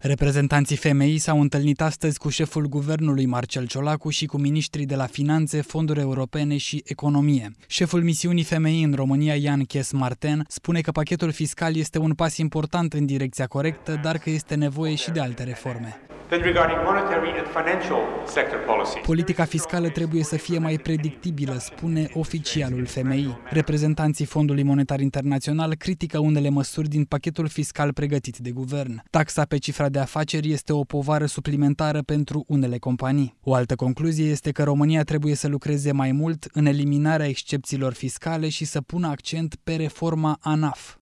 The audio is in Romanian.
Reprezentanții FMI s-au întâlnit astăzi cu șeful guvernului Marcel Ciolacu și cu miniștrii de la Finanțe, Fonduri Europene și Economie. Șeful misiunii FMI în România, Jan Kees Marten, spune că pachetul fiscal este un pas important în direcția corectă, dar că este nevoie și de alte reforme. Politica fiscală trebuie să fie mai predictibilă, spune oficialul FMI. Reprezentanții Fondului Monetar Internațional critică unele măsuri din pachetul fiscal pregătit de guvern. Taxa pe cifra de afaceri este o povară suplimentară pentru unele companii. O altă concluzie este că România trebuie să lucreze mai mult în eliminarea excepțiilor fiscale și să pună accent pe reforma ANAF.